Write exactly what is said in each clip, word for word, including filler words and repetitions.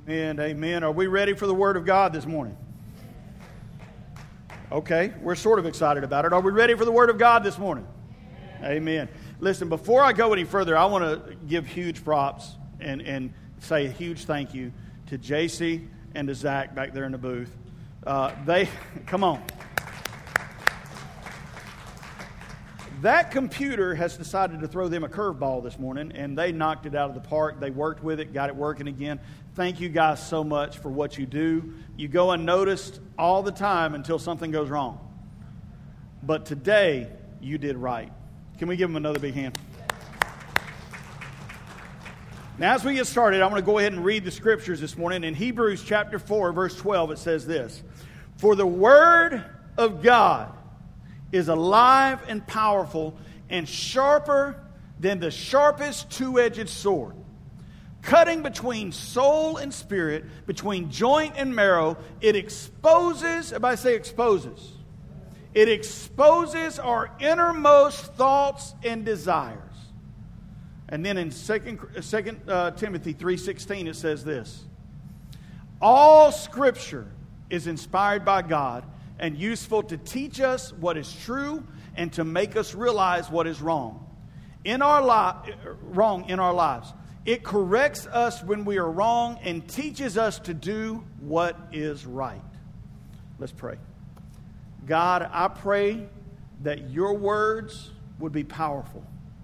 And amen. Are we ready for the Word of God this morning? Okay, we're sort of excited about it. Are we ready for the Word of God this morning? Amen. Amen. Listen, before I go any further, I want to give huge props and, and say a huge thank you to J C and to Zach back there in the booth. Uh, they, come on. That computer has decided to throw them a curveball this morning, and they knocked it out of the park. They worked with it, got it working again. Thank you guys so much for what you do. You go unnoticed all the time until something goes wrong. But today, you did right. Can we give them another big hand? Now, as we get started, I'm going to go ahead and read the scriptures this morning. In Hebrews chapter four, verse twelve, it says this: "For the word of God is alive and powerful and sharper than the sharpest two-edged sword, cutting between soul and spirit, between joint and marrow. It exposes," everybody say exposes. It exposes our innermost thoughts and desires. And then in Second Timothy three sixteen it says this: "All Scripture is inspired by God and useful to teach us what is true and to make us realize what is wrong in our li- wrong in our lives. It corrects us when we are wrong and teaches us to do what is right." Let's pray. God, I pray that your words would be powerful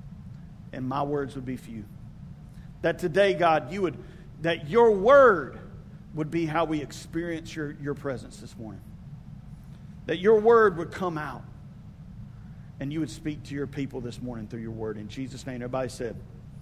and my words would be few. That today, God, you would, that your word would be how we experience your, your presence this morning. That your word would come out and you would speak to your people this morning through your word. In Jesus' name, everybody said,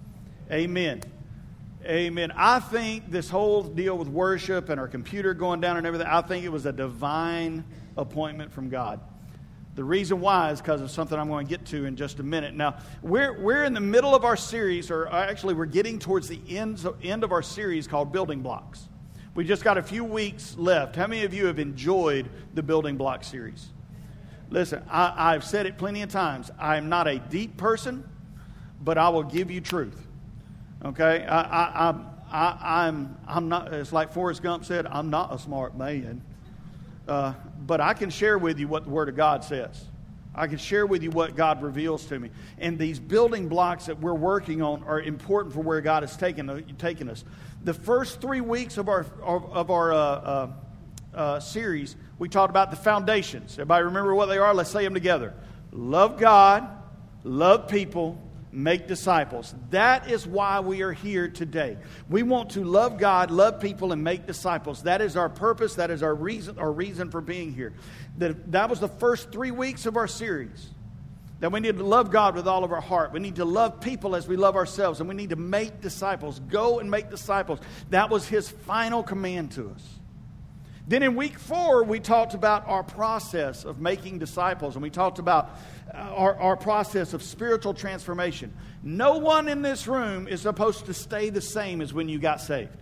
amen. Amen. I think this whole deal with worship and our computer going down and everything, I think it was a divine appointment from God. The reason why is because of something I'm going to get to in just a minute. Now, we're we're in the middle of our series, or actually we're getting towards the end, end of our series called Building Blocks. We just got a few weeks left. How many of you have enjoyed the Building Block series? Listen, I, I've said it plenty of times. I'm not a deep person, but I will give you truth. Okay? I, I, I'm, I, I'm, I'm not, it's like Forrest Gump said, I'm not a smart man. Uh, but I can share with you what the Word of God says. I can share with you what God reveals to me. And these building blocks that we're working on are important for where God has taken, taken us. The first three weeks of our of our uh, uh, uh, series, we talked about the foundations. Everybody remember what they are? Let's say them together. Love God, love people, make disciples. That is why we are here today. We want to love God, love people, and make disciples. That is our purpose. That is our reason, our reason for being here. That, that was the first three weeks of our series. That we need to love God with all of our heart. We need to love people as we love ourselves. And we need to make disciples. Go and make disciples. That was His final command to us. Then in week four, we talked about our process of making disciples. And we talked about our, our process of spiritual transformation. No one in this room is supposed to stay the same as when you got saved.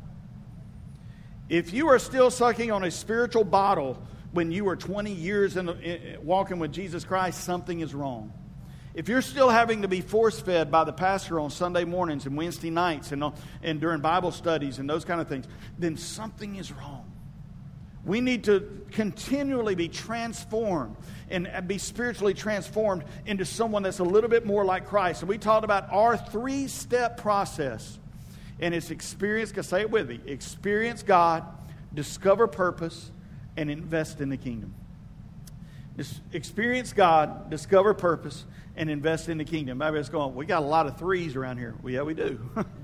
If you are still sucking on a spiritual bottle when you were twenty years in, in, walking with Jesus Christ, something is wrong. If you're still having to be force-fed by the pastor on Sunday mornings and Wednesday nights and, and during Bible studies and those kind of things, then something is wrong. We need to continually be transformed and be spiritually transformed into someone that's a little bit more like Christ. And we talked about our three-step process. And it's experience, say it with me, experience God, discover purpose, and invest in the kingdom. Just experience God, discover purpose, and invest in the kingdom. Everybody's going, we got a lot of threes around here. Well, yeah, we do.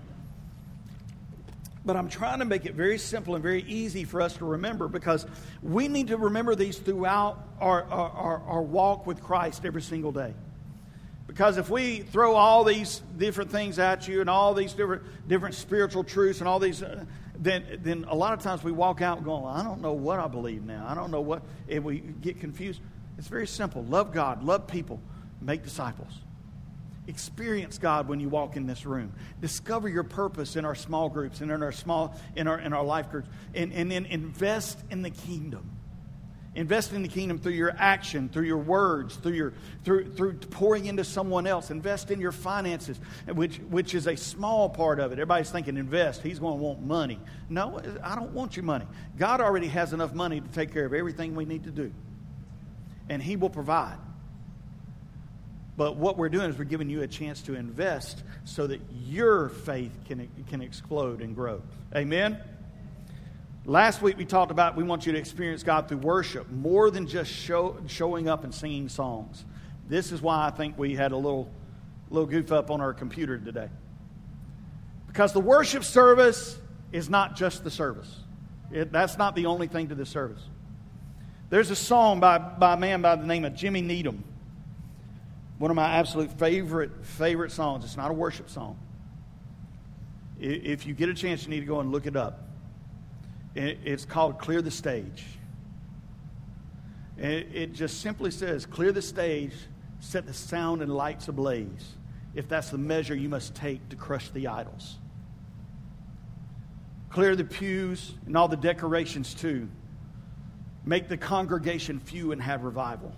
But I'm trying to make it very simple and very easy for us to remember, because we need to remember these throughout our, our, our walk with Christ every single day. Because if we throw all these different things at you and all these different different spiritual truths and all these, uh, then then a lot of times we walk out going, well, I don't know what I believe now. I don't know what, and we get confused. It's very simple. Love God, love people, make disciples. Experience God when you walk in this room. Discover your purpose in our small groups and in our small in our in our life groups, and, and then invest in the kingdom. Invest in the kingdom through your action, through your words, through your through through pouring into someone else. Invest in your finances, which which is a small part of it. Everybody's thinking invest. He's going to want money. No, I don't want your money. God already has enough money to take care of everything we need to do. And He will provide. But what we're doing is we're giving you a chance to invest so that your faith can, can explode and grow. Amen? Last week we talked about we want you to experience God through worship more than just show, showing up and singing songs. This is why I think we had a little, little goof up on our computer today. Because the worship service is not just the service. It, that's not the only thing to the service. There's a song by, by a man by the name of Jimmy Needham. One of my absolute favorite, favorite songs. It's not a worship song. If you get a chance, you need to go and look it up. It's called Clear the Stage. It just simply says, clear the stage, set the sound and lights ablaze, if that's the measure you must take to crush the idols. Clear the pews and all the decorations too. Make the congregation few and have revival.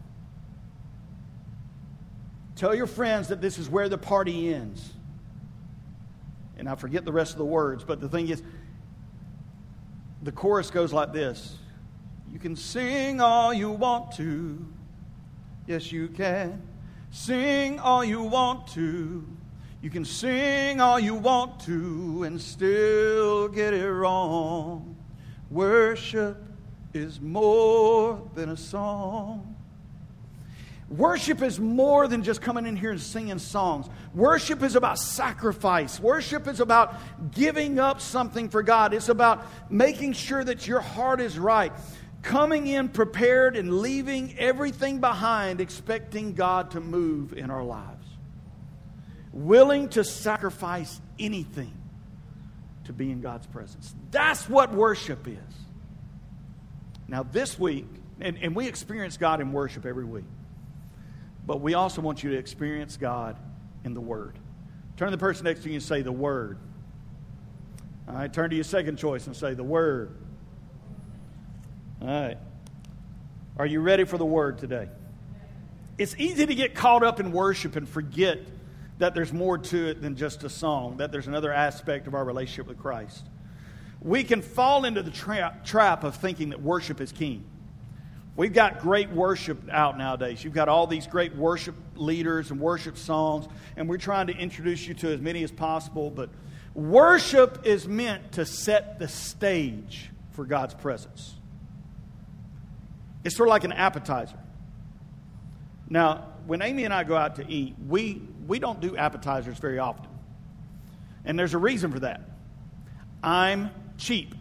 Tell your friends that this is where the party ends. And I forget the rest of the words, but the thing is, the chorus goes like this. You can sing all you want to. Yes, you can. Sing all you want to. You can sing all you want to and still get it wrong. Worship is more than a song. Worship is more than just coming in here and singing songs. Worship is about sacrifice. Worship is about giving up something for God. It's about making sure that your heart is right. Coming in prepared and leaving everything behind, expecting God to move in our lives. Willing to sacrifice anything to be in God's presence. That's what worship is. Now this week, and, and we experience God in worship every week. But we also want you to experience God in the Word. Turn to the person next to you and say, the Word. All right, turn to your second choice and say, the Word. All right. Are you ready for the Word today? It's easy to get caught up in worship and forget that there's more to it than just a song, that there's another aspect of our relationship with Christ. We can fall into the tra- trap of thinking that worship is king. We've got great worship out nowadays. You've got all these great worship leaders and worship songs, and we're trying to introduce you to as many as possible. But worship is meant to set the stage for God's presence. It's sort of like an appetizer. Now, when Amy and I go out to eat, we, we don't do appetizers very often. And there's a reason for that. I'm cheap.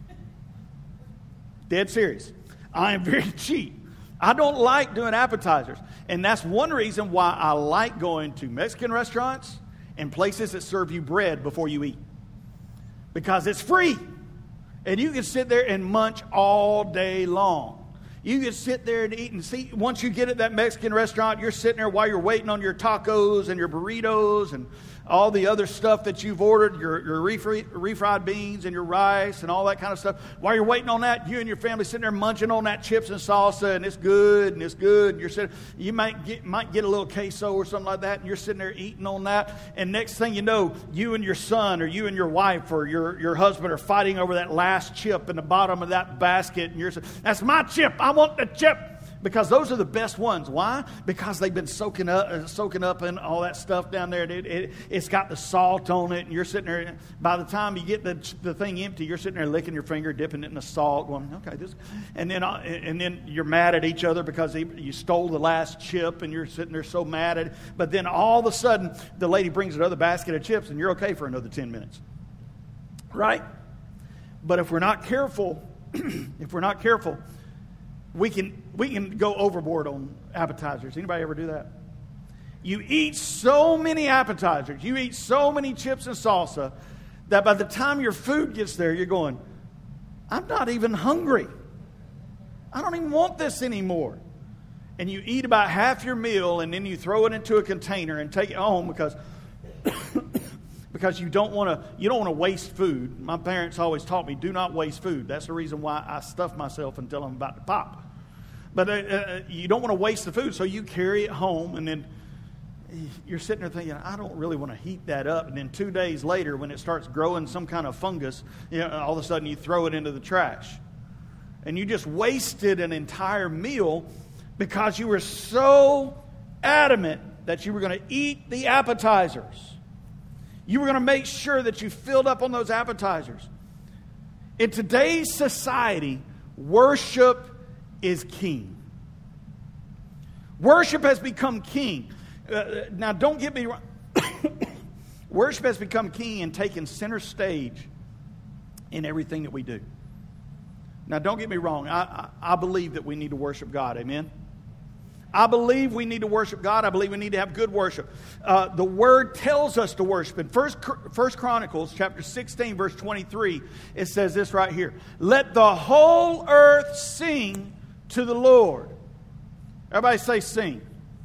Dead serious. I am very cheap. I don't like doing appetizers. And that's one reason why I like going to Mexican restaurants and places that serve you bread before you eat. Because it's free. And you can sit there and munch all day long. You can sit there and eat and see. Once you get at that Mexican restaurant, you're sitting there while you're waiting on your tacos and your burritos and all the other stuff that you've ordered, your, your refri- refried beans and your rice and all that kind of stuff. While you're waiting on that, you and your family sitting there munching on that chips and salsa, and it's good and it's good. And you're sitting, you might get might get a little queso or something like that, and you're sitting there eating on that. And next thing you know, you and your son or you and your wife or your, your husband are fighting over that last chip in the bottom of that basket, and you're saying, "That's my chip. I want the chip." Because those are the best ones. Why? Because they've been soaking up, uh, soaking up in all that stuff down there. It, it, it's got the salt on it, and you're sitting there. By the time you get the the thing empty, you're sitting there licking your finger, dipping it in the salt, going, "Okay, this." And then uh, and then you're mad at each other because they, you stole the last chip, and you're sitting there so mad at it. But then all of a sudden, the lady brings another basket of chips, and you're okay for another ten minutes, right? But if we're not careful, if we're not careful. We can we can go overboard on appetizers. Anybody ever do that? You eat so many appetizers, you eat so many chips and salsa, that by the time your food gets there, you're going, "I'm not even hungry. I don't even want this anymore." And you eat about half your meal, and then you throw it into a container and take it home because because you don't want to you don't want to waste food. My parents always taught me, do not waste food. That's the reason why I stuff myself until I'm about to pop. But uh, uh, you don't want to waste the food, so you carry it home, and then you're sitting there thinking, I don't really want to heat that up. And then two days later, when it starts growing some kind of fungus, you know, all of a sudden you throw it into the trash. And you just wasted an entire meal because you were so adamant that you were going to eat the appetizers. You were going to make sure that you filled up on those appetizers. In today's society, worship is king. Worship has become king. Uh, now, don't get me wrong. Worship has become king and taken center stage in everything that we do. Now, don't get me wrong. I, I, I believe that we need to worship God. Amen? I believe we need to worship God. I believe we need to have good worship. Uh, the Word tells us to worship. In First, First Chronicles chapter sixteen, verse twenty-three, it says this right here. Let the whole earth sing to the Lord. Everybody say sing.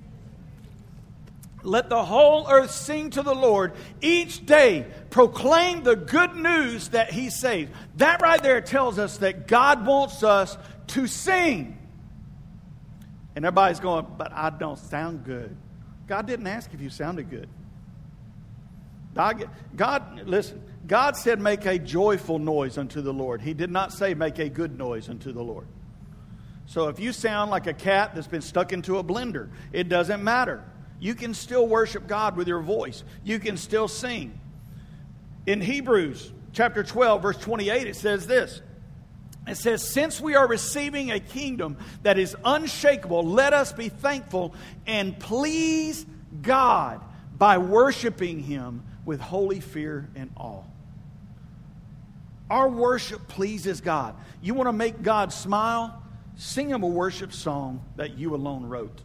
Let the whole earth sing to the Lord. Each day proclaim the good news that He saves. That right there tells us that God wants us to sing. And everybody's going, but I don't sound good. God didn't ask if you sounded good. God, God, listen, God said make a joyful noise unto the Lord. He did not say make a good noise unto the Lord. So if you sound like a cat that's been stuck into a blender, it doesn't matter. You can still worship God with your voice. You can still sing. In Hebrews chapter twelve, verse twenty-eight, it says this. It says, since we are receiving a kingdom that is unshakable, let us be thankful and please God by worshiping Him with holy fear and awe. Our worship pleases God. You want to make God smile? Sing Him a worship song that you alone wrote.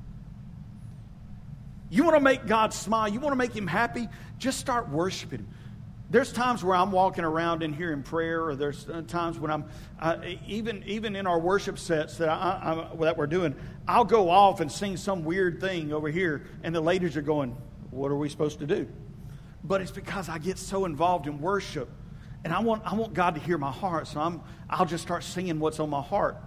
You want to make God smile? You want to make Him happy? Just start worshiping Him. There's times where I'm walking around in here in prayer, or there's times when I'm, uh, even even in our worship sets that, I, I, that we're doing, I'll go off and sing some weird thing over here, and the ladies are going, what are we supposed to do? But it's because I get so involved in worship, and I want I want God to hear my heart, so I'm I'll just start singing what's on my heart.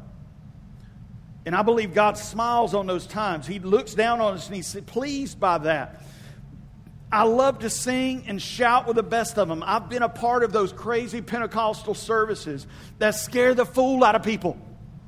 And I believe God smiles on those times. He looks down on us and He's pleased by that. I love to sing and shout with the best of them. I've been a part of those crazy Pentecostal services that scare the fool out of people.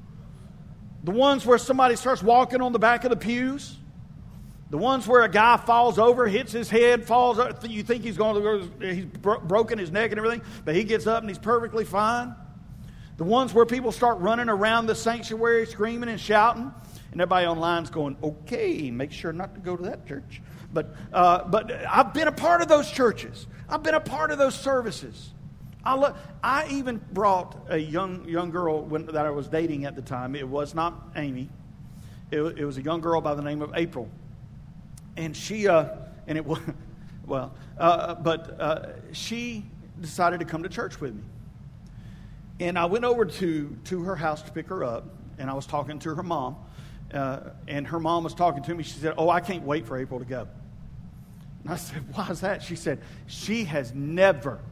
The ones where somebody starts walking on the back of the pews. The ones where a guy falls over, hits his head, falls over. You think he's going to, he's bro- broken his neck and everything, but he gets up and he's perfectly fine. The ones where people start running around the sanctuary screaming and shouting. And everybody online's going, okay, make sure not to go to that church. But uh, but I've been a part of those churches. I've been a part of those services. I, lo- I even brought a young young girl when, that I was dating at the time. It was not Amy. It, it was a young girl by the name of April. And she, uh, and it was, well, uh, but uh, she decided to come to church with me. And I went over to, to her house to pick her up, and I was talking to her mom. Uh, and her mom was talking to me. She said, oh, I can't wait for April to go. And I said, why is that? She said, she has never,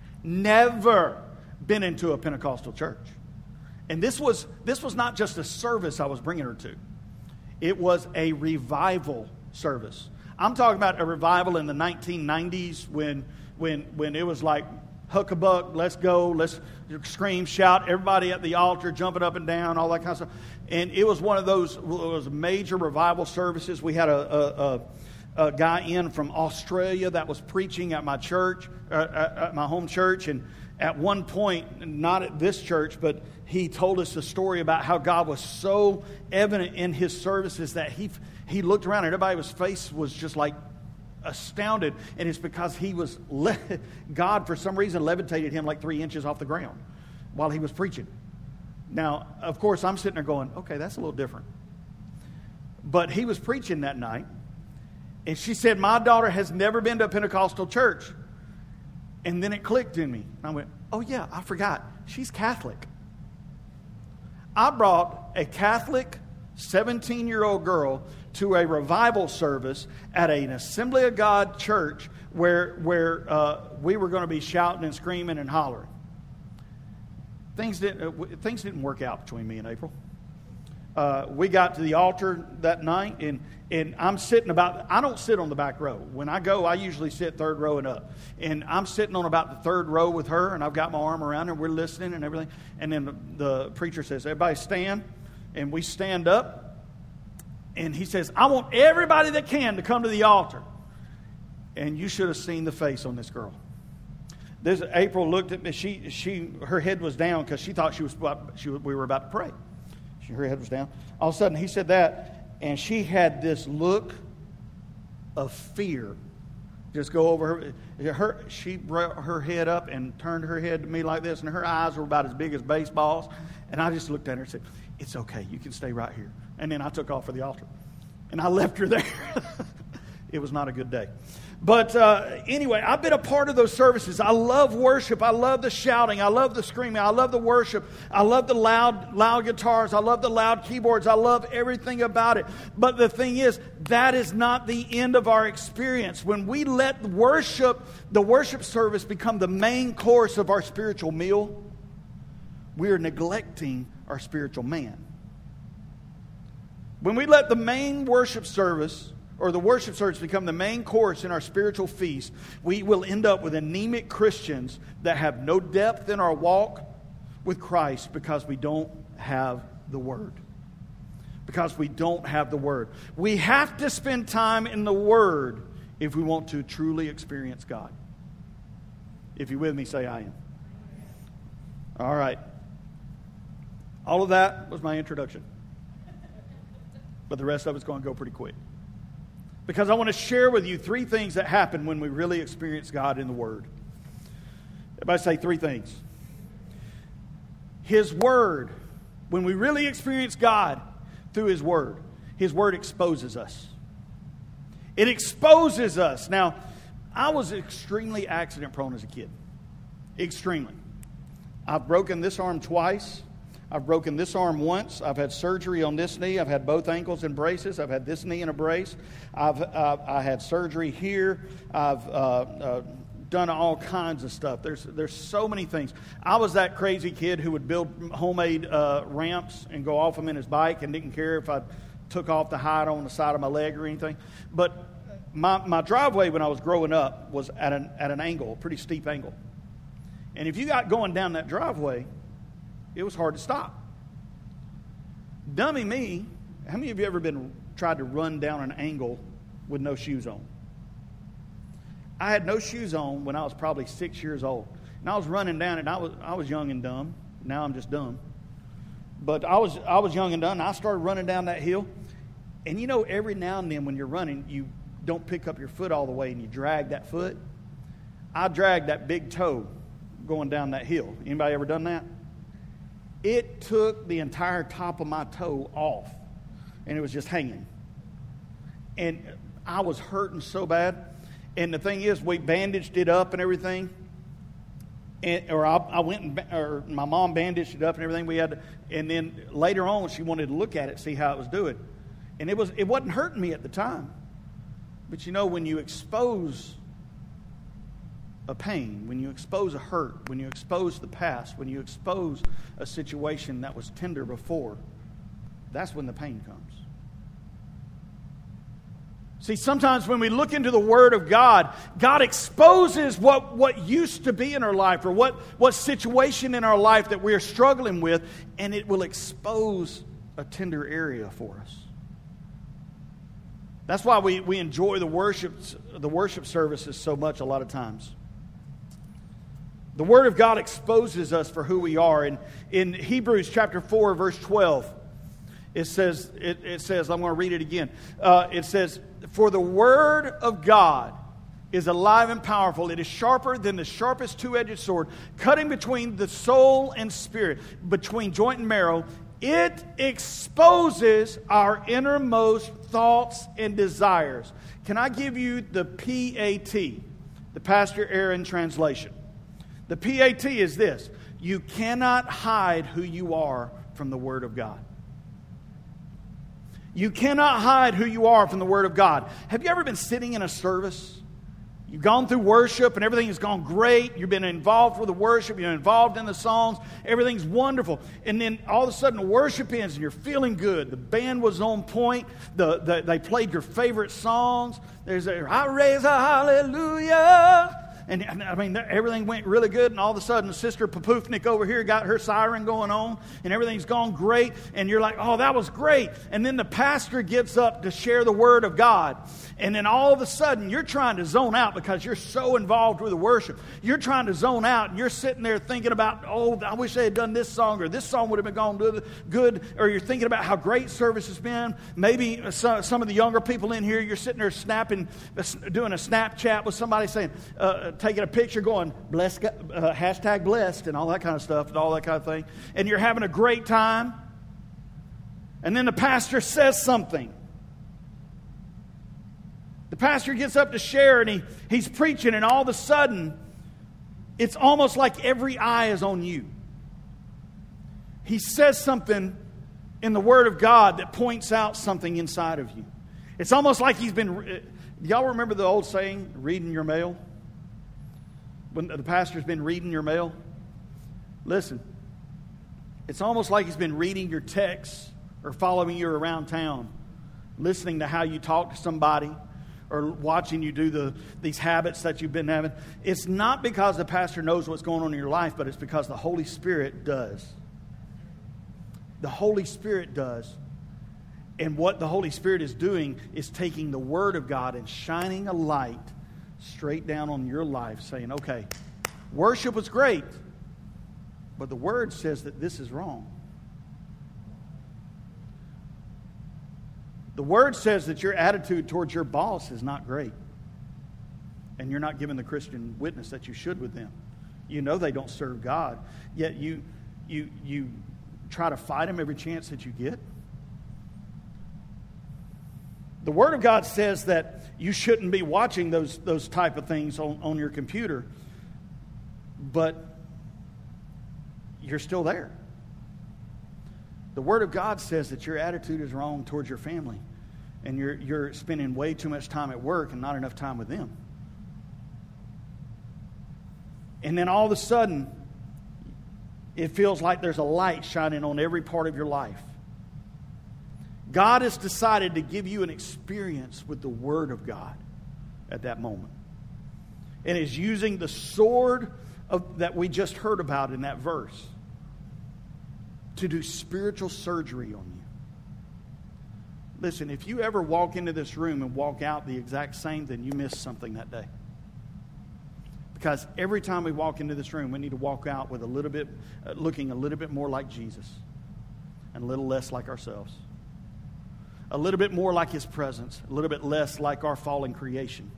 never been into a Pentecostal church. And this was this was not just a service I was bringing her to. It was a revival service. I'm talking about a revival in the nineteen nineties when when when it was like huckabuck, let's go, let's scream, shout, everybody at the altar jumping up and down, all that kind of stuff. And it was one of those, it was major revival services. We had a, a, a, a guy in from Australia that was preaching at my church, uh, at my home church. And at one point, not at this church, but he told us a story about how God was so evident in his services that he he looked around and everybody's face was just like astounded. And it's because he was, le- God for some reason levitated him like three inches off the ground while he was preaching. Now, of course, I'm sitting there going, okay, that's a little different. But he was preaching that night. And she said, my daughter has never been to a Pentecostal church. And then it clicked in me. I went, oh yeah, I forgot. She's Catholic. I brought a Catholic seventeen-year-old girl to a revival service at an Assembly of God church where, where uh, we were going to be shouting and screaming and hollering. Things didn't, uh, things didn't work out between me and April. uh, we got to the altar that night, and and I'm sitting about, I don't sit on the back row. When I go, I usually sit third row and up. And I'm sitting on about the third row with her, and I've got my arm around her, we're listening and everything. And then the, the preacher says, everybody stand. And we stand up. And he says, I want everybody that can to come to the altar. And you should have seen the face on this girl. This April looked at me. She, she, her head was down because she thought she was, she, we were about to pray. She, her head was down. All of a sudden, he said that. And she had this look of fear just go over her. her she brought her head up and turned her head to me like this, and her eyes were about as big as baseballs. And I just looked at her and said, it's okay, you can stay right here. And then I took off for the altar. And I left her there. It was not a good day. But uh, anyway, I've been a part of those services. I love worship. I love the shouting. I love the screaming. I love the worship. I love the loud, loud guitars. I love the loud keyboards. I love everything about it. But the thing is, that is not the end of our experience. When we let worship, the worship service become the main course of our spiritual meal, we are neglecting our spiritual man. When we let the main worship service or the worship service become the main course in our spiritual feast, we will end up with anemic Christians that have no depth in our walk with Christ because we don't have the Word. Because we don't have the Word. We have to spend time in the Word if we want to truly experience God. If you're with me, say I am. All right. All of that was my introduction. But the rest of it's going to go pretty quick. Because I want to share with you three things that happen when we really experience God in the Word. Everybody say three things. His Word. When we really experience God through His Word, His Word exposes us. It exposes us. Now, I was extremely accident prone as a kid. Extremely. I've broken this arm twice. I've broken this arm once. I've had surgery on this knee. I've had both ankles in braces. I've had this knee in a brace. I've uh, I had surgery here. I've uh, uh, done all kinds of stuff. There's there's so many things. I was that crazy kid who would build homemade uh, ramps and go off them in his bike and didn't care if I took off the hide on the side of my leg or anything. But my my driveway when I was growing up was at an at an angle, a pretty steep angle. And if you got going down that driveway, it was hard to stop. Dummy me, how many of you ever been tried to run down an angle with no shoes on? I had no shoes on when I was probably six years old. And I was running down it. I was I was young and dumb. Now I'm just dumb. But I was I was young and dumb. And I started running down that hill. And you know, every now and then when you're running, you don't pick up your foot all the way and you drag that foot. I dragged that big toe going down that hill. Anybody ever done that? It took the entire top of my toe off, and it was just hanging. And I was hurting so bad. And the thing is, we bandaged it up and everything. And, or I, I went and, or my mom bandaged it up and everything. We had, to, and then later on, she wanted to look at it, see how it was doing. And it was, it wasn't hurting me at the time. But you know, when you expose a pain, when you expose a hurt, when you expose the past, when you expose a situation that was tender before, that's when the pain comes. See, sometimes when we look into the Word of God, God exposes what, what used to be in our life or what, what situation in our life that we're struggling with, and it will expose a tender area for us. That's why we, we enjoy the worship, the worship services so much a lot of times. The Word of God exposes us for who we are. And in Hebrews chapter four, verse twelve, it says, it, it says, I'm going to read it again. Uh, it says, for the Word of God is alive and powerful. It is sharper than the sharpest two-edged sword, cutting between the soul and spirit, between joint and marrow. It exposes our innermost thoughts and desires. Can I give you the P A T, the Pastor Aaron translation? The P A T is this: you cannot hide who you are from the Word of God. You cannot hide who you are from the Word of God. Have you ever been sitting in a service You've gone through worship and everything has gone great. You've been involved with the worship. You're involved in the songs. Everything's wonderful. And then all of a sudden the worship ends and you're feeling good. The band was on point. The, the, they played your favorite songs. There's a, I raise a hallelujah. And, and I mean, everything went really good. And all of a sudden, Sister Papufnik over here got her siren going on. And everything's gone great. And you're like, oh, that was great. And then the pastor gets up to share the word of God. And then all of a sudden, you're trying to zone out because you're so involved with the worship. You're trying to zone out. And you're sitting there thinking about, oh, I wish they had done this song. Or this song would have been gone good. Or you're thinking about how great service has been. Maybe some, some of the younger people in here, you're sitting there snapping, doing a Snapchat with somebody saying, uh, taking a picture going, blessed, uh, hashtag blessed, and all that kind of stuff, and all that kind of thing. And you're having a great time. And then the pastor says something. The pastor gets up to share, and he, he's preaching, and all of a sudden, it's almost like every eye is on you. He says something in the Word of God that points out something inside of you. It's almost like he's been... Y'all remember the old saying, reading your mail? When the pastor's been reading your mail? Listen, it's almost like he's been reading your texts or following you around town, listening to how you talk to somebody or watching you do the these habits that you've been having. It's not because the pastor knows what's going on in your life, but it's because the Holy Spirit does. The Holy Spirit does. And what the Holy Spirit is doing is taking the Word of God and shining a light straight down on your life, saying, okay, worship was great, but the Word says that this is wrong. The Word says that your attitude towards your boss is not great, and you're not giving the Christian witness that you should with them. You know they don't serve God, yet you you you try to fight them every chance that you get. The Word of God says that you shouldn't be watching those, those type of things on, on your computer, but you're still there. The Word of God says that your attitude is wrong towards your family, and you're, you're spending way too much time at work and not enough time with them. And then all of a sudden, it feels like there's a light shining on every part of your life. God has decided to give you an experience with the Word of God at that moment. And is using the sword of, that we just heard about in that verse to do spiritual surgery on you. Listen, if you ever walk into this room and walk out the exact same, then you missed something that day. Because every time we walk into this room, we need to walk out with a little bit, uh, looking a little bit more like Jesus and a little less like ourselves. A little bit more like His presence, a little bit less like our fallen creation.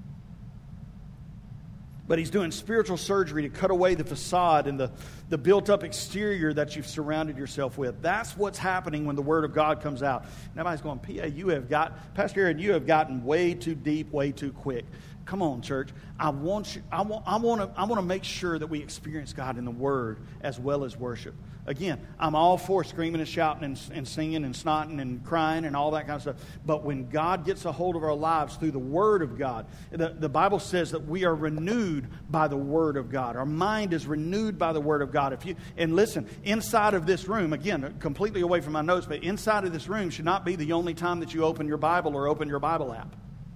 But He's doing spiritual surgery to cut away the facade and the, the built-up exterior that you've surrounded yourself with. That's what's happening when the Word of God comes out. And everybody's going, P A, you have got, Pastor Aaron, you have gotten way too deep, way too quick. Come on, church. I want you, I want, I want to, I want to make sure that we experience God in the Word as well as worship. Again, I'm all for screaming and shouting and, and singing and snotting and crying and all that kind of stuff. But when God gets a hold of our lives through the Word of God, the, the Bible says that we are renewed by the Word of God. Our mind is renewed by the Word of God. If you and listen, inside of this room, again, completely away from my notes, but inside of this room should not be the only time that you open your Bible or open your Bible app.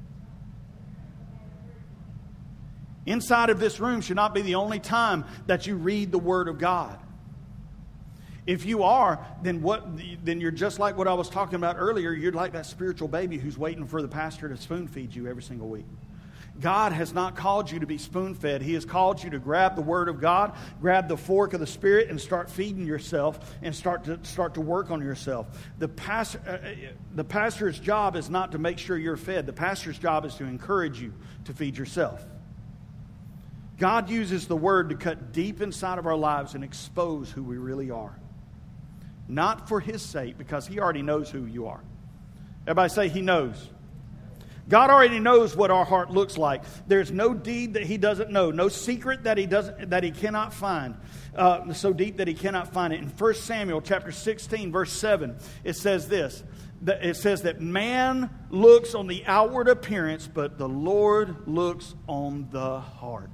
Inside of this room should not be the only time that you read the Word of God. If you are, then what? Then you're just like what I was talking about earlier. You're like that spiritual baby who's waiting for the pastor to spoon feed you every single week. God has not called you to be spoon-fed. He has called you to grab the Word of God, grab the fork of the Spirit, and start feeding yourself and start to start to work on yourself. The pastor, uh, the pastor's job is not to make sure you're fed. The pastor's job is to encourage you to feed yourself. God uses the Word to cut deep inside of our lives and expose who we really are. Not for His sake, because He already knows who you are. Everybody say He knows. God already knows what our heart looks like. There's no deed that He doesn't know, no secret that He doesn't that He cannot find, uh, so deep that He cannot find it. In First Samuel chapter sixteen, verse seven, it says this. That it says that man looks on the outward appearance, but the Lord looks on the heart.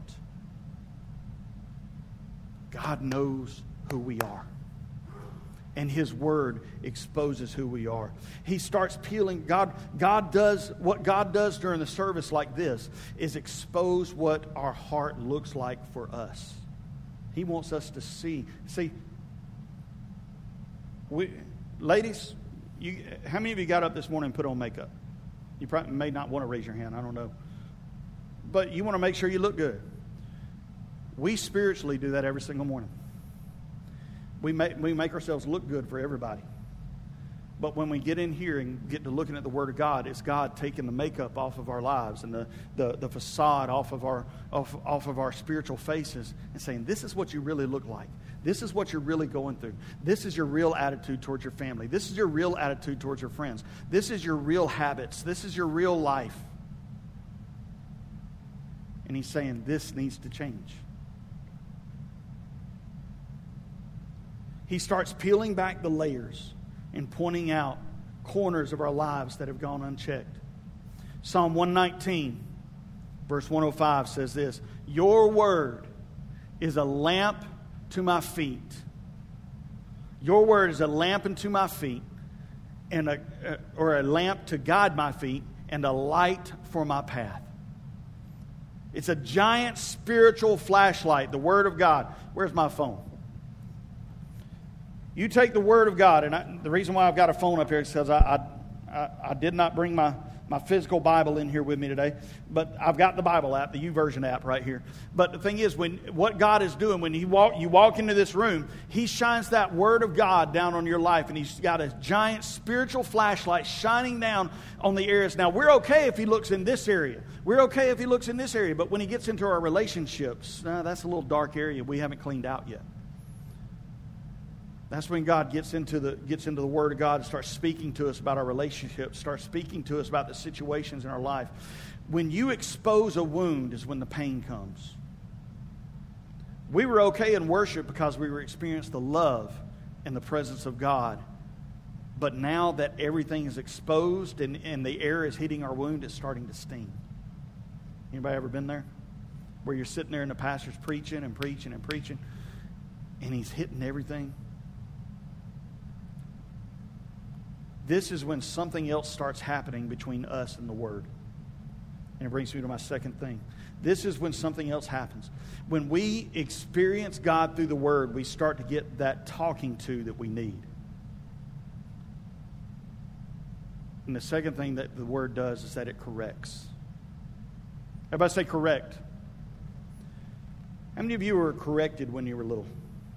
God knows who we are. And His Word exposes who we are. He starts peeling. God, God does, what God does during the service like this is expose what our heart looks like for us. He wants us to see. See, we, ladies, you, how many of you got up this morning and put on makeup? You probably may not want to raise your hand. I don't know. But you want to make sure you look good. We spiritually do that every single morning. We make, we make ourselves look good for everybody. But when we get in here and get to looking at the Word of God, it's God taking the makeup off of our lives and the, the, the facade off of our off, off of our spiritual faces and saying, this is what you really look like. This is what you're really going through. This is your real attitude towards your family. This is your real attitude towards your friends. This is your real habits. This is your real life. And He's saying this needs to change. He starts peeling back the layers and pointing out corners of our lives that have gone unchecked. Psalm one nineteen, verse one oh five says this, your word is a lamp to my feet. Your word is a lamp unto my feet, and a, or a lamp to guide my feet, and a light for my path. It's a giant spiritual flashlight, the Word of God. Where's my phone? You take the Word of God, and I, the reason why I've got a phone up here is because I, I, I, I did not bring my, my physical Bible in here with me today, but I've got the Bible app, the YouVersion app right here. But the thing is, when what God is doing, when he walk, you walk into this room, He shines that Word of God down on your life, and He's got a giant spiritual flashlight shining down on the areas. Now, we're okay if He looks in this area. We're okay if He looks in this area, but when He gets into our relationships, uh, that's a little dark area we haven't cleaned out yet. That's when God gets into the gets into the Word of God and starts speaking to us about our relationships, starts speaking to us about the situations in our life. When you expose a wound is when the pain comes. We were okay in worship because we were experiencing the love and the presence of God. But now that everything is exposed and, and the air is hitting our wound, it's starting to sting. Anybody ever been there? Where you're sitting there and the pastor's preaching and preaching and preaching, and he's hitting everything. This is when something else starts happening between us and the Word. And it brings me to my second thing. This is when something else happens. When we experience God through the Word, we start to get that talking to that we need. And the second thing that the Word does is that it corrects. Everybody say correct. How many of you were corrected when you were little?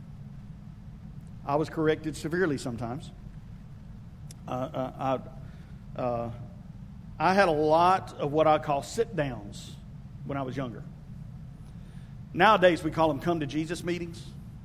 I was corrected severely sometimes. Uh, uh, I, uh, I had a lot of what I call sit-downs when I was younger. Nowadays, we call them come-to-Jesus meetings.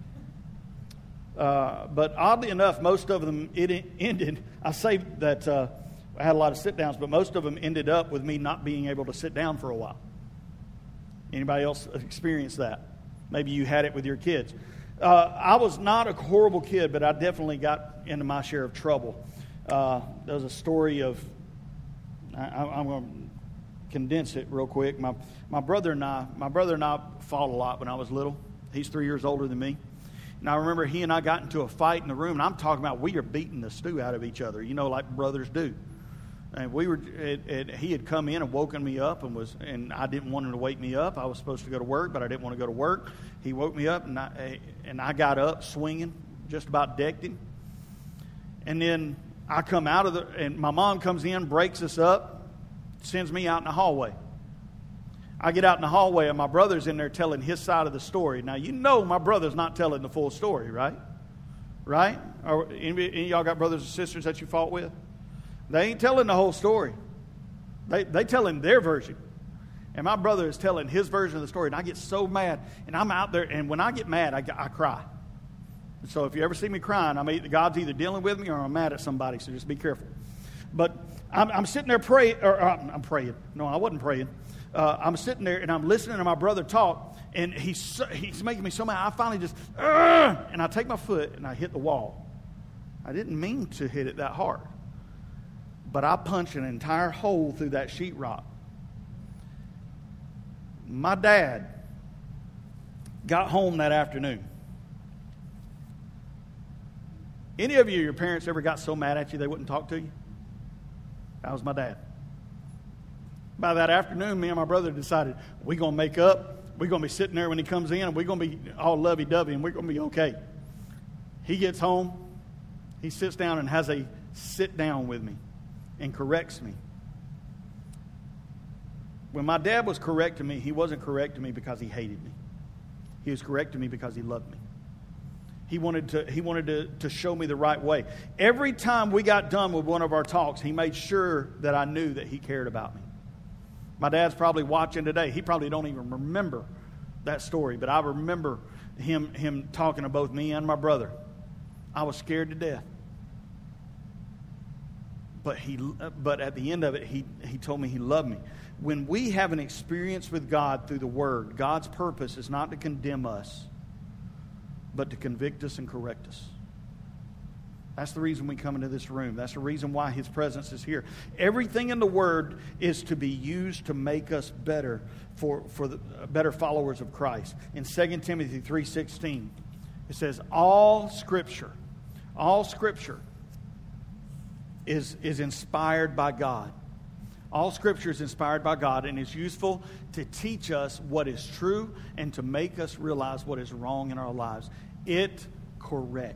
Uh, but oddly enough, most of them, it ended, I say that uh, I had a lot of sit-downs, but most of them ended up with me not being able to sit down for a while. Anybody else experience that? Maybe you had it with your kids. Uh, I was not a horrible kid, but I definitely got into my share of trouble. Uh, there was a story of, I, I'm going to condense it real quick. My my brother and I, my brother and I fought a lot when I was little. He's three years older than me. And I remember he and I got into a fight in the room, and I'm talking about we are beating the stew out of each other, you know, like brothers do. And we were, it, it, he had come in and woken me up, and was, and I didn't want him to wake me up. I was supposed to go to work, but I didn't want to go to work. He woke me up, and I, and I got up swinging, just about decked him. And then I come out of the, and my mom comes in, breaks us up, sends me out in the hallway. I get out in the hallway, and my brother's in there telling his side of the story. Now, you know my brother's not telling the full story, right? Right? Or any, any of y'all got brothers and sisters that you fought with? They ain't telling the whole story. They they telling their version. And my brother is telling his version of the story, and I get so mad. And I'm out there, and when I get mad, I, I cry. So if you ever see me crying, I'm either, God's either dealing with me or I'm mad at somebody, so just be careful. But I'm, I'm sitting there praying, or uh, I'm praying. No, I wasn't praying. Uh, I'm sitting there and I'm listening to my brother talk, and he's so, he's making me so mad. I finally just, Ugh! and I take my foot and I hit the wall. I didn't mean to hit it that hard, but I punched an entire hole through that sheetrock. My dad got home that afternoon. Any of you, your parents ever got so mad at you they wouldn't talk to you? That was my dad. By that afternoon, me and my brother decided we're going to make up. We're going to be sitting there when he comes in, and we're going to be all lovey-dovey, and we're going to be okay. He gets home. He sits down and has a sit down with me and corrects me. When my dad was correcting me, he wasn't correcting me because he hated me. He was correcting me because he loved me. He wanted to, he wanted to, to show me the right way. Every time we got done with one of our talks, he made sure that I knew that he cared about me. My dad's probably watching today. He probably don't even remember that story, but I remember him, him talking to both me and my brother. I was scared to death. But he, but at the end of it, he, he told me he loved me. When we have an experience with God through the Word, God's purpose is not to condemn us, but to convict us and correct us. That's the reason we come into this room. That's the reason why His presence is here. Everything in the Word is to be used to make us better, for, for the better followers of Christ. In Second Timothy three sixteen, it says, all Scripture, all Scripture is, is inspired by God. All Scripture is inspired by God and is useful to teach us what is true and to make us realize what is wrong in our lives. It corrects.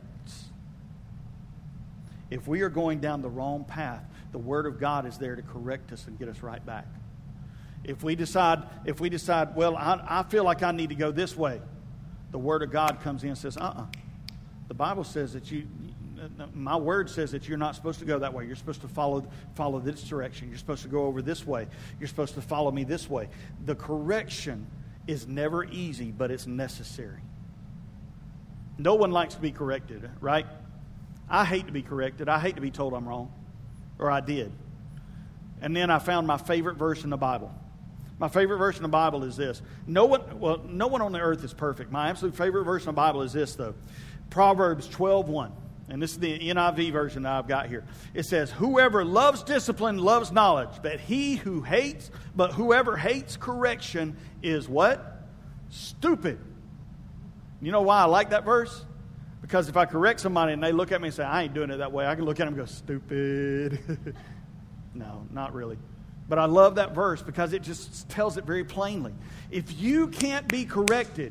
If we are going down the wrong path, the Word of God is there to correct us and get us right back. If we decide, if we decide, well, I, I feel like I need to go this way, the Word of God comes in and says, uh-uh. The Bible says that you, my Word says that you're not supposed to go that way. You're supposed to follow, follow this direction. You're supposed to go over this way. You're supposed to follow me this way. The correction is never easy, but it's necessary. No one likes to be corrected, right? I hate to be corrected. I hate to be told I'm wrong, or I did. And then I found my favorite verse in the Bible. My favorite verse in the Bible is this. No one, well, no one on the earth is perfect. My absolute favorite verse in the Bible is this, though. Proverbs twelve one. And this is the N I V version that I've got here. It says, whoever loves discipline loves knowledge, but he who hates, but whoever hates correction is what? Stupid. You know why I like that verse? Because if I correct somebody and they look at me and say, I ain't doing it that way, I can look at them and go, stupid. No, not really. But I love that verse because it just tells it very plainly. If you can't be corrected,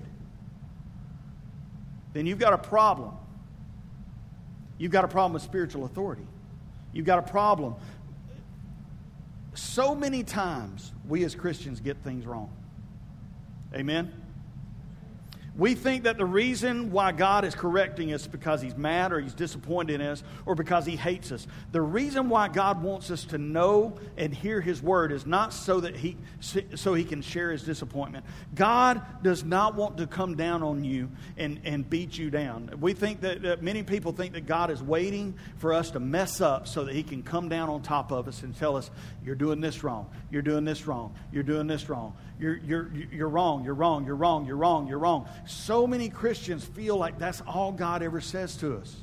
then you've got a problem. You've got a problem with spiritual authority. You've got a problem. So many times we as Christians get things wrong. Amen? We think that the reason why God is correcting us is because He's mad or He's disappointed in us or because He hates us. The reason why God wants us to know and hear His Word is not so that He so He can share His disappointment. God does not want to come down on you and, and beat you down. We think that, that many people think that God is waiting for us to mess up so that He can come down on top of us and tell us, you're doing this wrong, you're doing this wrong, you're doing this wrong, you're, you're, you're wrong, you're wrong, you're wrong, you're wrong, you're wrong. So many Christians feel like that's all God ever says to us.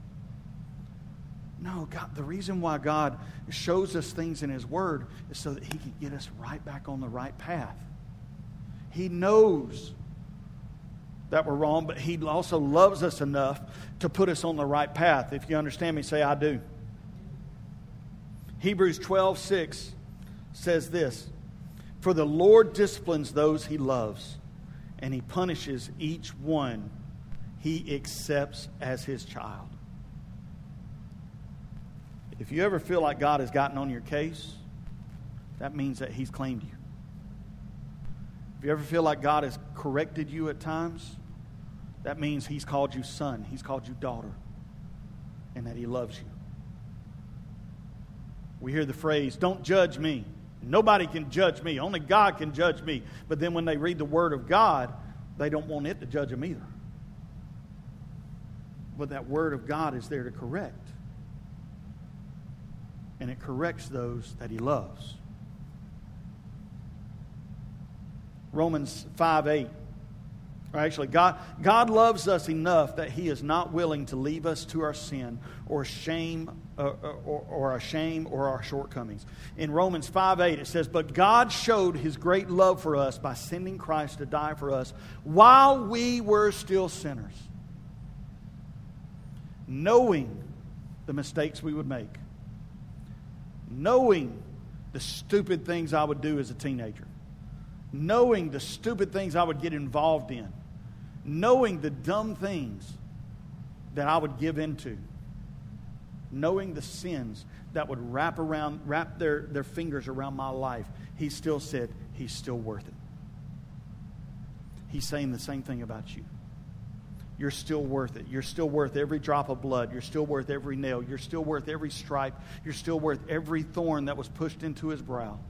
No, God, the reason why God shows us things in His Word is so that He can get us right back on the right path. He knows that we're wrong, but He also loves us enough to put us on the right path. If you understand me, say, I do. Hebrews twelve six says this, for the Lord disciplines those He loves, and He punishes each one He accepts as His child. If you ever feel like God has gotten on your case, that means that He's claimed you. If you ever feel like God has corrected you at times, that means He's called you son, He's called you daughter, and that He loves you. We hear the phrase, don't judge me. Nobody can judge me. Only God can judge me. But then when they read the Word of God, they don't want it to judge them either. But that Word of God is there to correct. and it corrects those that He loves. Romans five eight. Or actually, God, God loves us enough that He is not willing to leave us to our sin or shame uh, or, or our shame or our shortcomings. In Romans five eight it says, "But God showed His great love for us by sending Christ to die for us while we were still sinners, knowing the mistakes we would make, knowing the stupid things I would do as a teenager, knowing the stupid things I would get involved in, knowing the dumb things that I would give into, knowing the sins that would wrap around, wrap their, their fingers around my life, He still said He's still worth it." He's saying the same thing about you. You're still worth it. You're still worth every drop of blood. You're still worth every nail. You're still worth every stripe. You're still worth every thorn that was pushed into His brow.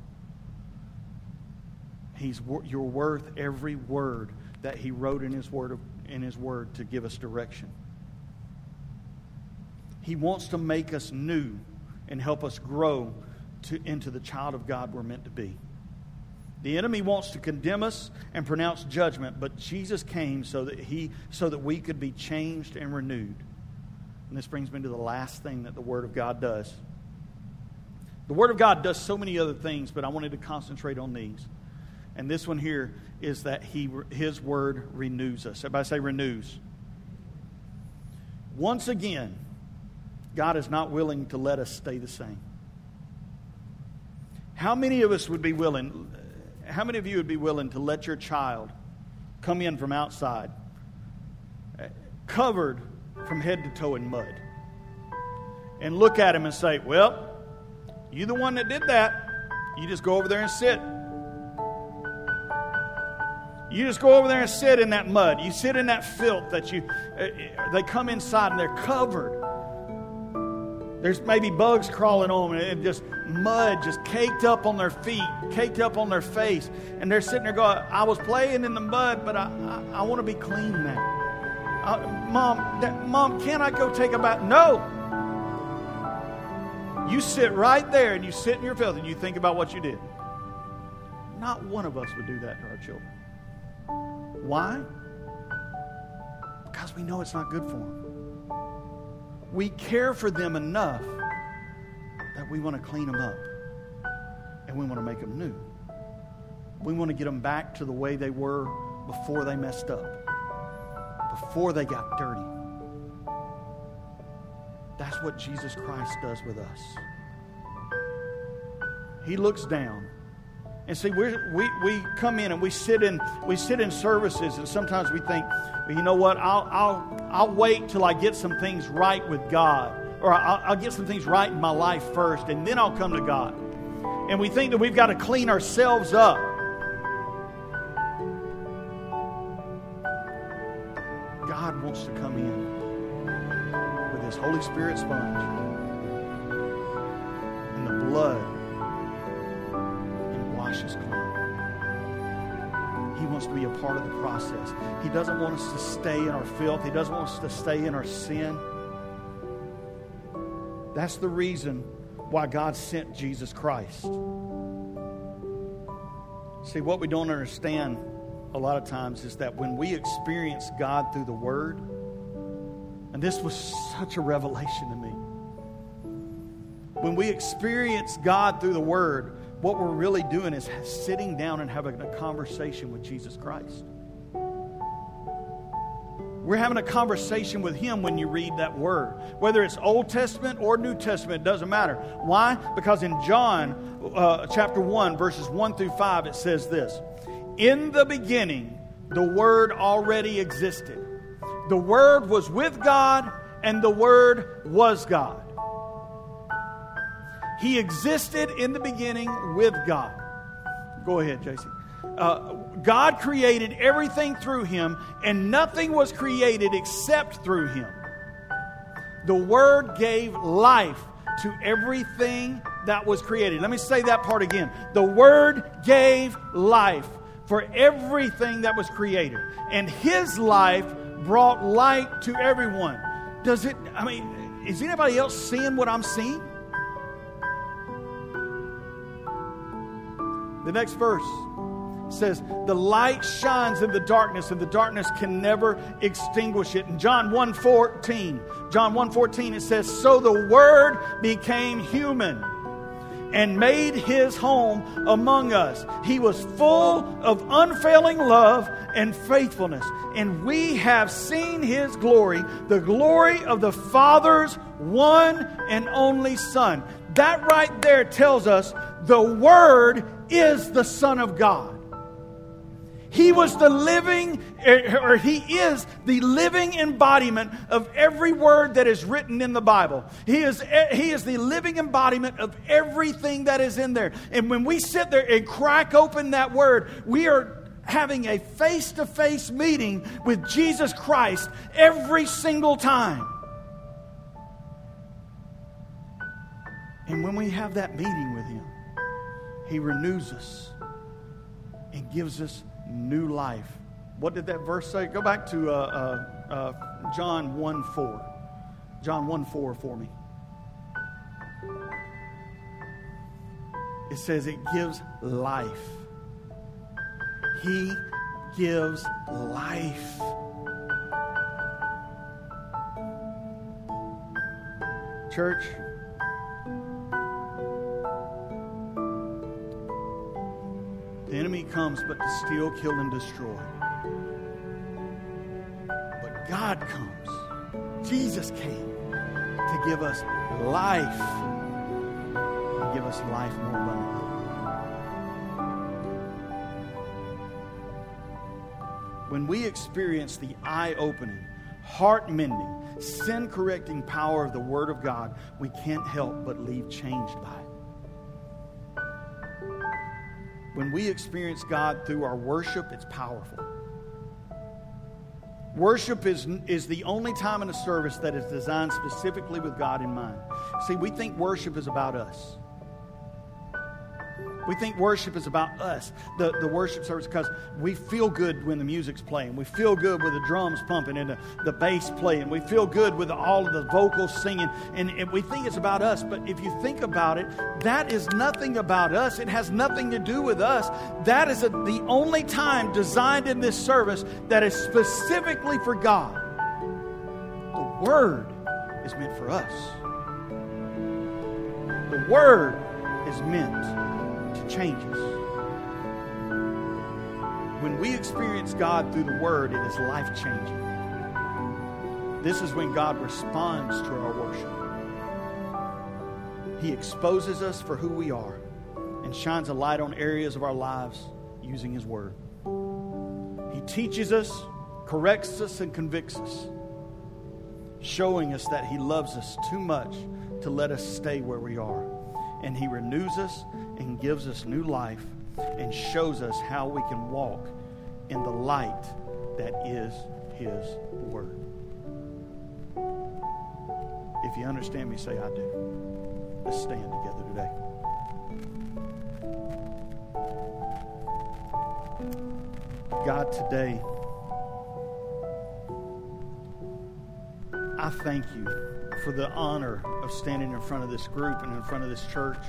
He's, you're worth every word that He wrote in His word, in His word to give us direction. He wants to make us new and help us grow to, into the child of God we're meant to be. The enemy wants to condemn us and pronounce judgment, but Jesus came so that he, so that we could be changed and renewed. And this brings me to the last thing that the Word of God does. The Word of God does so many other things, but I wanted to concentrate on these. And this one here is that he, His Word renews us. Everybody say renews. Once again, God is not willing to let us stay the same. How many of us would be willing, how many of you would be willing to let your child come in from outside, covered from head to toe in mud, and look at him and say, "Well, you the one that did that. You just go over there and sit. You just go over there and sit in that mud. You sit in that filth that you, uh, they come inside and they're covered. There's maybe bugs crawling on them and just mud just caked up on their feet, caked up on their face. And they're sitting there going, I was playing in the mud, but I, I, I want to be clean now. Uh, Mom, that, Mom, can I go take a bath? No. You sit right there and you sit in your filth and you think about what you did. Not one of us would do that to our children. Why? Because we know it's not good for them. We care for them enough that we want to clean them up. And we want to make them new. We want to get them back to the way they were before they messed up. Before they got dirty. That's what Jesus Christ does with us. He looks down. And see, we're, we we come in and we sit in we sit in services, and sometimes we think, well, you know what? I'll I'll I'll wait till I get some things right with God, or I'll, I'll get some things right in my life first, and then I'll come to God. And we think that we've got to clean ourselves up. God wants to come in with His Holy Spirit sponge and the blood. Wash us clean. He wants to be a part of the process. He doesn't want us to stay in our filth. He doesn't want us to stay in our sin. That's the reason why God sent Jesus Christ. See, what we don't understand a lot of times is that when we experience God through the Word, and this was such a revelation to me, when we experience God through the Word, what we're really doing is sitting down and having a conversation with Jesus Christ. We're having a conversation with Him when you read that Word. Whether it's Old Testament or New Testament, it doesn't matter. Why? Because in John uh, chapter one, verses one through five, it says this. In the beginning, the Word already existed. The Word was with God, and the Word was God. He existed in the beginning with God. Go ahead, J C. Uh, God created everything through Him, and nothing was created except through Him. The Word gave life to everything that was created. Let me say that part again. The Word gave life for everything that was created. And His life brought light to everyone. Does it, I mean, is anybody else seeing what I'm seeing? The next verse says, the light shines in the darkness, and the darkness can never extinguish it. In John one fourteen, John one fourteen, it says, so the Word became human and made his home among us. He was full of unfailing love and faithfulness, and we have seen his glory, the glory of the Father's one and only Son. That right there tells us the Word is the Son of God. He was the living, or He is the living embodiment of every word that is written in the Bible. He is, he is the living embodiment of everything that is in there. And when we sit there and crack open that Word, we are having a face-to-face meeting with Jesus Christ every single time. And when we have that meeting with Him, He renews us and gives us new life. What did that verse say? Go back to uh, uh, uh, John one four. John one four for me. It says it gives life. He gives life. Church, the enemy comes but to steal, kill, and destroy. But God comes. Jesus came to give us life. And give us life more abundantly. When we experience the eye-opening, heart-mending, sin-correcting power of the Word of God, we can't help but leave changed by it. When we experience God through our worship, it's powerful. Worship is, is the only time in a service that is designed specifically with God in mind. See, we think worship is about us. We think worship is about us, the, the worship service, because we feel good when the music's playing. We feel good with the drums pumping and the, the bass playing. We feel good with all of the vocals singing. And, and we think it's about us. But if you think about it, that is nothing about us. It has nothing to do with us. That is a, the only time designed in this service that is specifically for God. The Word is meant for us. The Word is meant changes. When we experience God through the Word, it is life-changing. This is when God responds to our worship. He exposes us for who we are and shines a light on areas of our lives using His Word. He teaches us, corrects us, and convicts us, showing us that He loves us too much to let us stay where we are. And He renews us and gives us new life and shows us how we can walk in the light that is His Word. If you understand me, say, I do. Let's stand together today. God, today, I thank You for the honor of standing in front of this group and in front of this church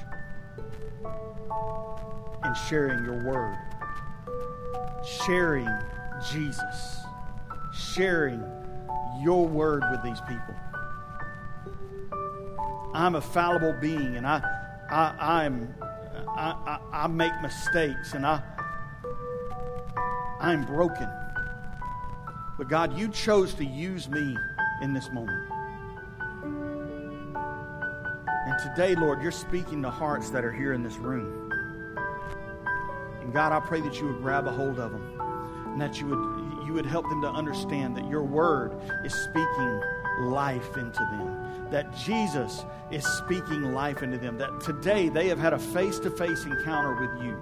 and sharing Your Word, sharing Jesus, sharing Your Word with these people. I'm a fallible being, and I, I, I'm, I, I, I make mistakes, and I, I'm broken. But God, You chose to use me in this moment. And today, Lord, You're speaking to hearts that are here in this room. And God, I pray that You would grab a hold of them and that You would, you would help them to understand that Your Word is speaking life into them, that Jesus is speaking life into them, that today they have had a face-to-face encounter with You.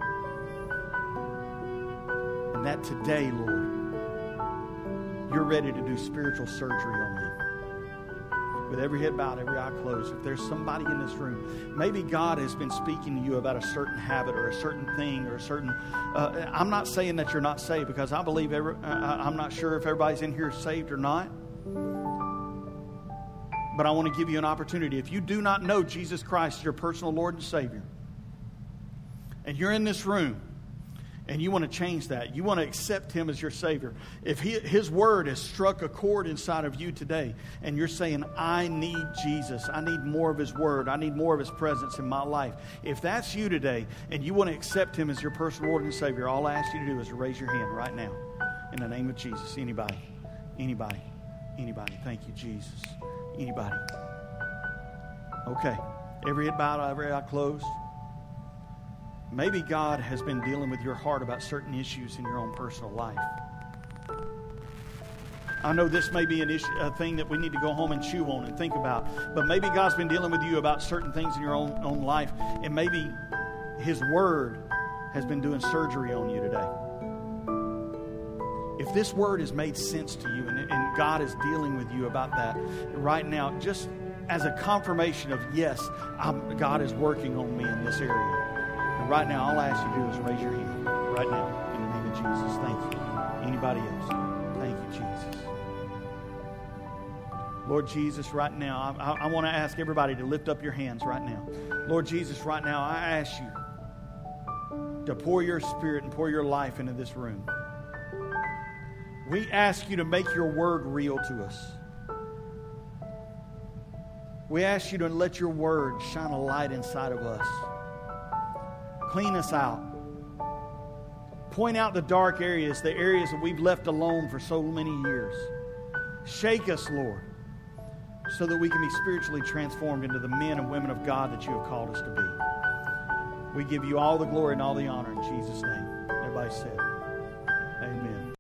And that today, Lord, You're ready to do spiritual surgery on them. With every head bowed, every eye closed, if there's somebody in this room, maybe God has been speaking to you about a certain habit or a certain thing or a certain... Uh, I'm not saying that you're not saved, because I believe... Every, uh, I'm not sure if everybody's in here is saved or not. But I want to give you an opportunity. If you do not know Jesus Christ as your personal Lord and Savior, and you're in this room, and you want to change that, you want to accept Him as your Savior, if he, His Word has struck a chord inside of you today, and you're saying, I need Jesus, I need more of His Word, I need more of His presence in my life. If that's you today, and you want to accept Him as your personal Lord and Savior, all I ask you to do is to raise your hand right now. In the name of Jesus. Anybody? Anybody? Anybody? Thank you, Jesus. Anybody? Okay. Every head bowed, every eye closed. Maybe God has been dealing with your heart about certain issues in your own personal life. I know this may be an issue, a thing that we need to go home and chew on and think about, but maybe God's been dealing with you about certain things in your own, own life, and maybe His Word has been doing surgery on you today. If this Word has made sense to you, and, and God is dealing with you about that right now, just as a confirmation of, yes, I'm, God is working on me in this area. And right now, all I ask you to do is raise your hand. Right now, in the name of Jesus. Thank you. Anybody else? Thank you, Jesus. Lord Jesus, right now, I, I, I want to ask everybody to lift up your hands right now. Lord Jesus, right now, I ask you to pour your Spirit and pour your life into this room. We ask you to make your Word real to us. We ask you to let your Word shine a light inside of us. Clean us out. Point out the dark areas, the areas that we've left alone for so many years. Shake us, Lord, so that we can be spiritually transformed into the men and women of God that you have called us to be. We give you all the glory and all the honor in Jesus' name. Everybody said, amen.